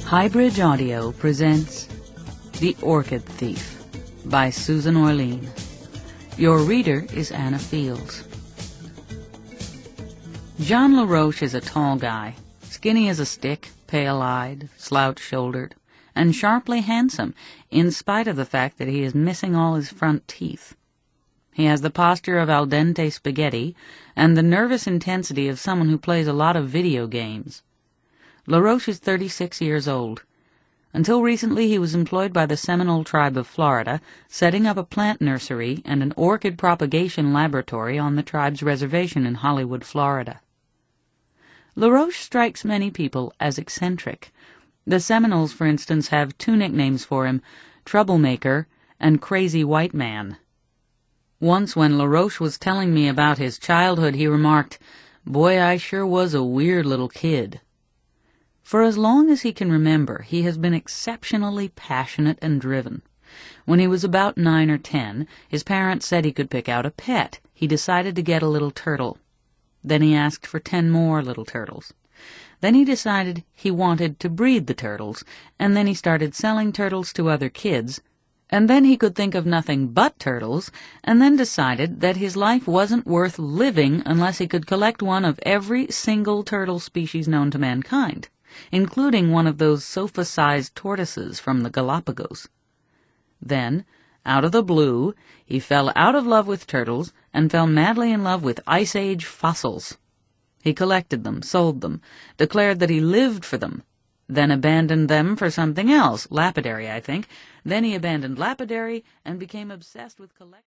Highbridge Audio presents The Orchid Thief by Susan Orlean. Your reader is Anna Fields. John LaRoche is a tall guy, skinny as a stick, pale-eyed, slouch-shouldered, and sharply handsome, in spite of the fact that he is missing all his front teeth. He has the posture of al dente spaghetti and the nervous intensity of someone who plays a lot of video games. LaRoche is 36 years old. Until recently he was employed by the Seminole tribe of Florida, setting up a plant nursery and an orchid propagation laboratory on the tribe's reservation in Hollywood, Florida. LaRoche strikes many people as eccentric. The Seminoles, for instance, have two nicknames for him, Troublemaker and Crazy White Man. Once when LaRoche was telling me about his childhood, he remarked, "Boy, I sure was a weird little kid." For as long as he can remember, he has been exceptionally passionate and driven. When he was about 9 or 10, his parents said he could pick out a pet. He decided to get a little turtle. Then he asked for 10 more little turtles. Then he decided he wanted to breed the turtles, and then he started selling turtles to other kids, and then he could think of nothing but turtles, and then decided that his life wasn't worth living unless he could collect one of every single turtle species known to mankind, including one of those sofa-sized tortoises from the Galapagos. Then, out of the blue, he fell out of love with turtles and fell madly in love with Ice Age fossils. He collected them, sold them, declared that he lived for them, then abandoned them for something else, lapidary, I think. Then he abandoned lapidary and became obsessed with collecting.